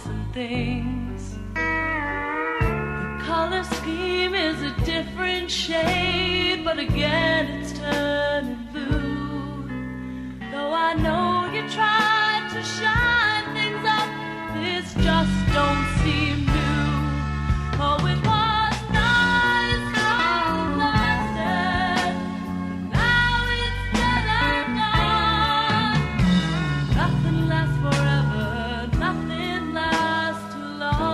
and things. The color scheme is a different shade, but again it's turning blue. Though I know you tried to shine things up, this just don't seem new. Oh, it was nice while it lasted, but now it's dead and gone. Nothing lasts forever, nothing lasts too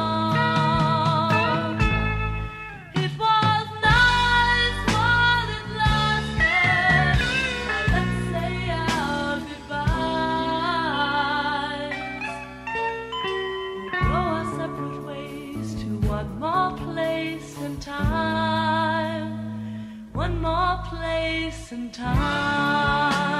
long. It was nice while it lasted. Now let's say our goodbyes. We'll go our separate ways to one more place and time. One more place and time.